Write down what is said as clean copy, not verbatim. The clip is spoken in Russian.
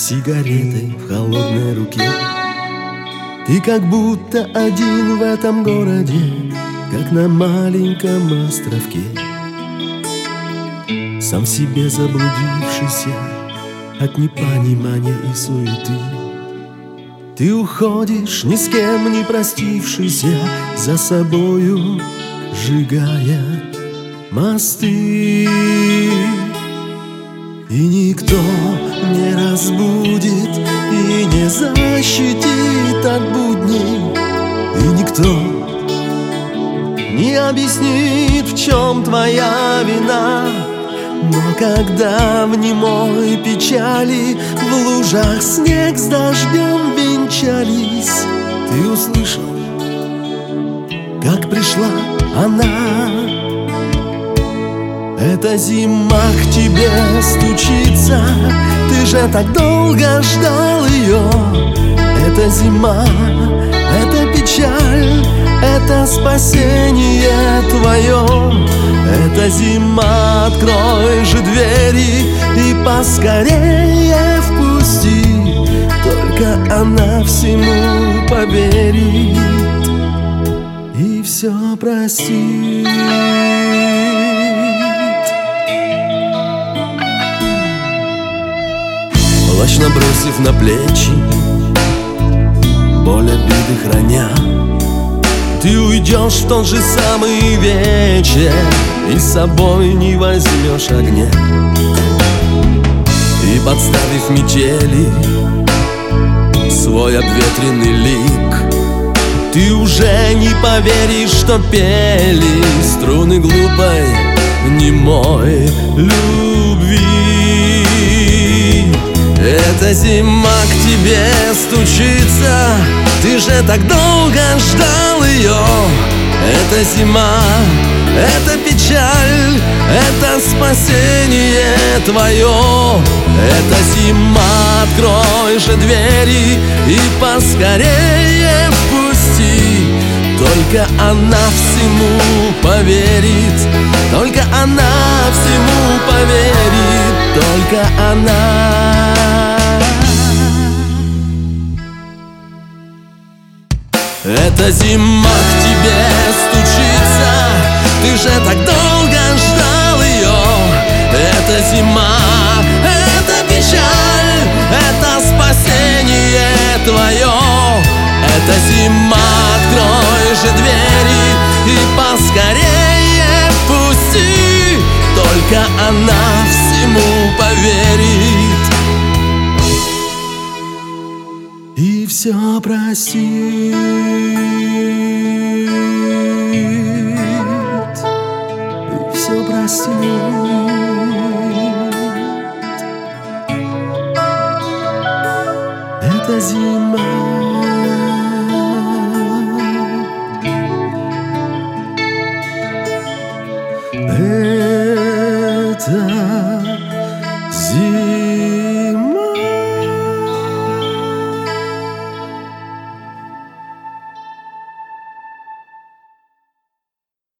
сигаретой в холодной руке. Ты как будто один в этом городе, как на маленьком островке, сам в себе заблудившийся от непонимания и суеты. Ты уходишь, ни с кем не простившийся, за собою сжигая мосты. И никто не разбудит и не защитит от будней, и никто не объяснит, в чем твоя вина. Но когда в немой печали в лужах снег с дождем венчались, ты услышал, как пришла она. Эта зима к тебе стучится, ты же так долго ждал ее. Эта зима, это печаль, это спасение твое. Эта зима, открой же двери и поскорее впусти. Только она всему поверит и все простит. Плащ набросив на плечи, боль обиды храня, ты уйдешь в тот же самый вечер и с собой не возьмешь огня. И подставив метели свой обветренный лик, ты уже не поверишь, что пели струны глупой немой любви. Эта зима к тебе стучится, ты же так долго ждал ее. Эта зима, это печаль, это спасение твое. Эта зима, открой же двери и поскорее впусти. Только она всему поверит, только она всему поверит, только она. Эта зима к тебе стучится, ты же так долго ждал ее. Эта зима, это печаль, это спасение твое. Эта зима, открой же двери и поскорее впусти. Только она всему поверит и все простит, и все простит. Это зима, это зима.